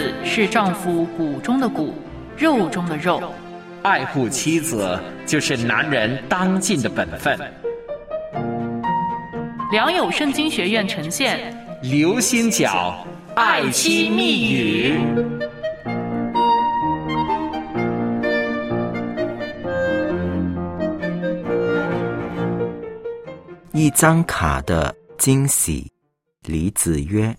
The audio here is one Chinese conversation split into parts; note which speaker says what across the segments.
Speaker 1: 字是丈夫骨中的骨，肉中的肉。
Speaker 2: 爱护妻子就是男人当尽的本分。
Speaker 1: 良友圣经学院呈现
Speaker 2: 刘心角爱妻密语。
Speaker 3: 一张卡的惊喜。李子曰，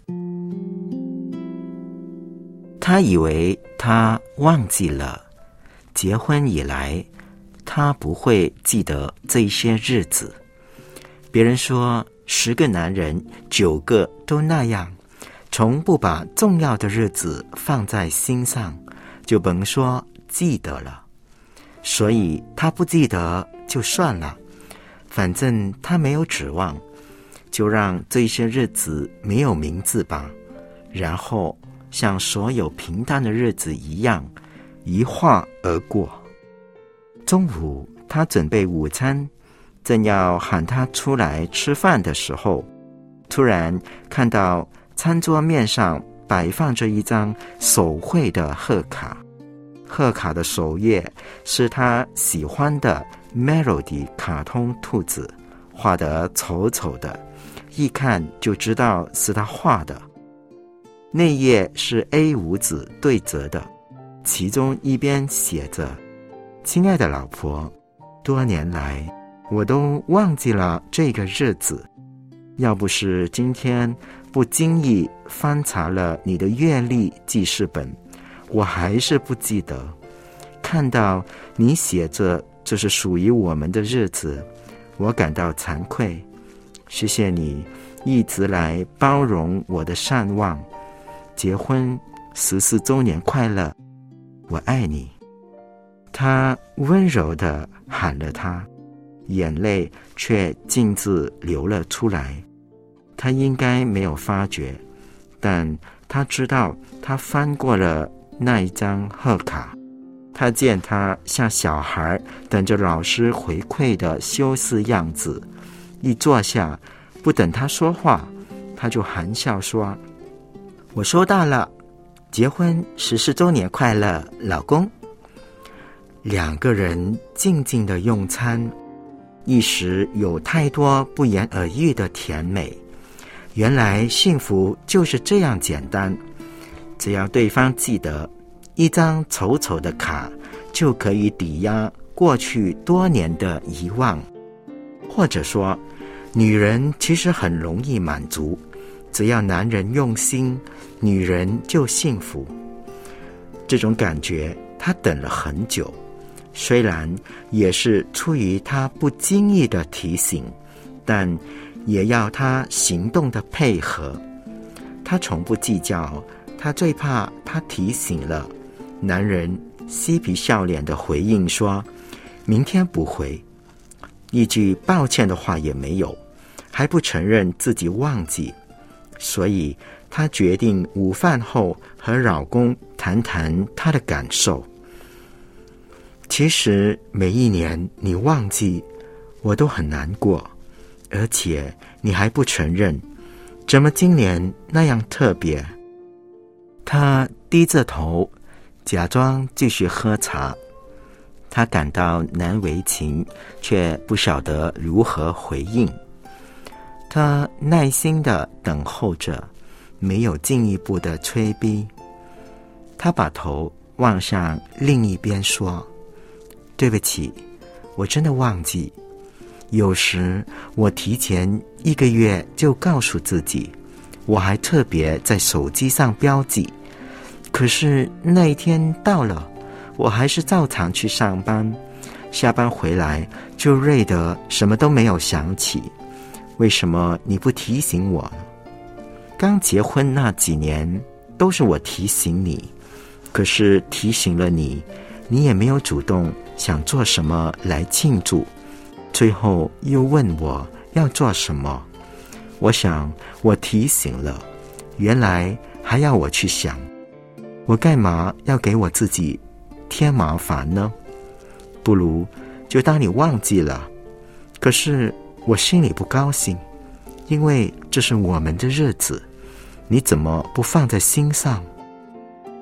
Speaker 3: 他以为他忘记了，结婚以来他不会记得这些日子。别人说10个男人9个都那样，从不把重要的日子放在心上，就甭说记得了。所以他不记得就算了，反正他没有指望，就让这些日子没有名字吧，然后像所有平淡的日子一样一晃而过。中午他准备午餐，正要喊他出来吃饭的时候，突然看到餐桌面上摆放着一张手绘的贺卡。贺卡的首页是他喜欢的 Melody 卡通兔子，画得丑丑的，一看就知道是他画的。那页是 A5 纸对折的，其中一边写着：亲爱的老婆，多年来我都忘记了这个日子，要不是今天不经意翻查了你的月历记事本，我还是不记得。看到你写着这是属于我们的日子，我感到惭愧。谢谢你一直来包容我的善忘。结婚14周年快乐，我爱你。他温柔地喊了他，眼泪却径自流了出来。他应该没有发觉，但他知道他翻过了那一张贺卡。他见他像小孩等着老师回馈的羞涩样子，一坐下不等他说话，他就含笑说：我收到了，结婚14周年快乐，老公。2个人静静地用餐，一时有太多不言而喻的甜美。原来幸福就是这样简单，只要对方记得，一张丑丑的卡就可以抵押过去多年的遗忘。或者说，女人其实很容易满足，只要男人用心，女人就幸福。这种感觉他等了很久，虽然也是出于他不经意的提醒，但也要他行动的配合。他从不计较，他最怕他提醒了，男人嬉皮笑脸的回应说明天不回，一句抱歉的话也没有，还不承认自己忘记。所以她决定午饭后和老公谈谈她的感受。其实每一年你忘记，我都很难过，而且你还不承认，怎么今年那样特别？她低着头，假装继续喝茶。她感到难为情，却不晓得如何回应。她耐心地等候着，没有进一步的催逼。她把头望向另一边说：对不起，我真的忘记。有时我提前1个月就告诉自己，我还特别在手机上标记。可是那一天到了，我还是照常去上班，下班回来就累得什么都没有想起。为什么你不提醒我呢？刚结婚那几年都是我提醒你，可是提醒了你，你也没有主动想做什么来庆祝，最后又问我要做什么。我想我提醒了，原来还要我去想，我干嘛要给我自己添麻烦呢？不如就当你忘记了。可是我心里不高兴，因为这是我们的日子，你怎么不放在心上？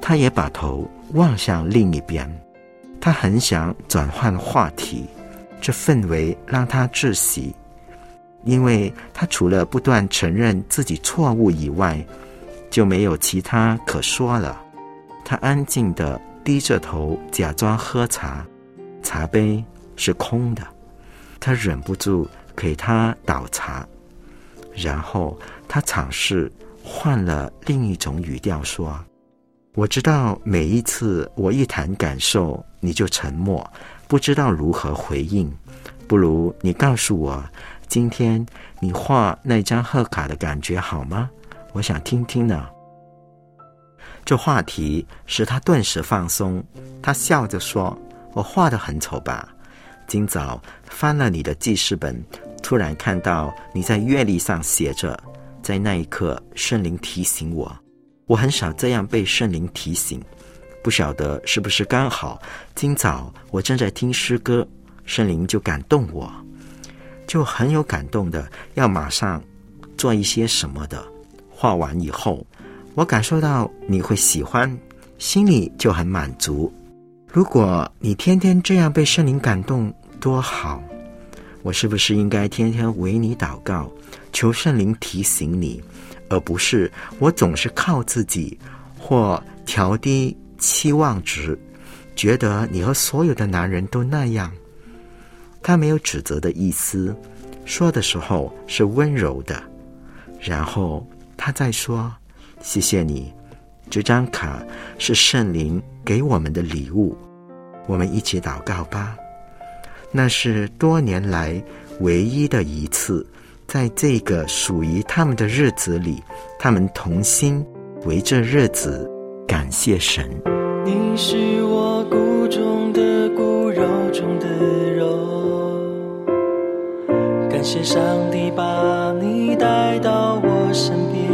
Speaker 3: 他也把头望向另一边，他很想转换话题，这氛围让他窒息，因为他除了不断承认自己错误以外，就没有其他可说了。他安静地低着头假装喝茶，茶杯是空的，他忍不住给他倒茶，然后他尝试换了另一种语调说，我知道每一次我一谈感受你就沉默，不知道如何回应，不如你告诉我今天你画那张贺卡的感觉好吗？我想听听呢。这话题使他顿时放松，他笑着说，我画得很丑吧？今早翻了你的记事本，突然看到你在月历上写着，在那一刻圣灵提醒我很少这样被圣灵提醒，不晓得是不是刚好今早我正在听诗歌，圣灵就感动我，就很有感动的要马上做一些什么的。画完以后，我感受到你会喜欢，心里就很满足。如果你天天这样被圣灵感动多好，我是不是应该天天为你祷告，求圣灵提醒你，而不是我总是靠自己或调低期望值，觉得你和所有的男人都那样。他没有指责的意思，说的时候是温柔的，然后他再说，谢谢你，这张卡是圣灵给我们的礼物，我们一起祷告吧。那是多年来唯一的一次，在这个属于他们的日子里，他们同心为这日子感谢神。
Speaker 4: 你是我骨中的骨，肉中的肉，感谢上帝把你带到我身边。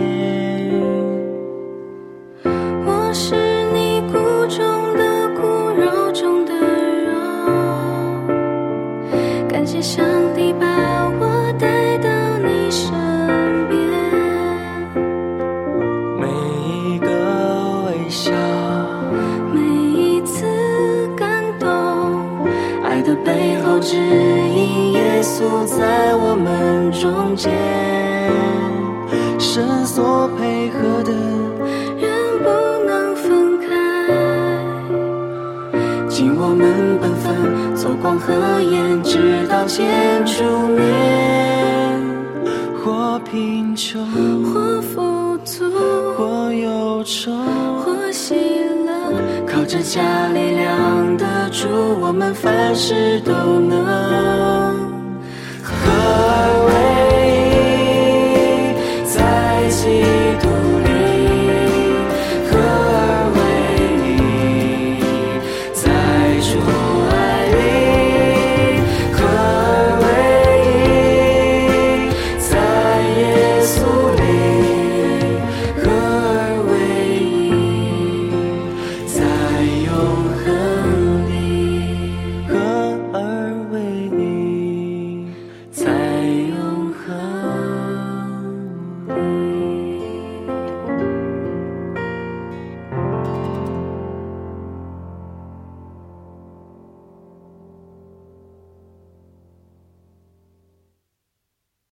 Speaker 5: 我是你骨中的骨，肉中的肉，感谢上帝把我带到你身边。
Speaker 4: 每一个微笑，
Speaker 5: 每一次感动，
Speaker 4: 爱的背后指引耶稣在我们中间，神所配合的
Speaker 5: 人不能分开，
Speaker 4: 尽我们本分，走光和盐，直到见主面。或贫穷，
Speaker 5: 或富足，
Speaker 4: 或忧愁，
Speaker 5: 或喜乐，
Speaker 4: 靠着加力量的主，我们凡事都能。合而为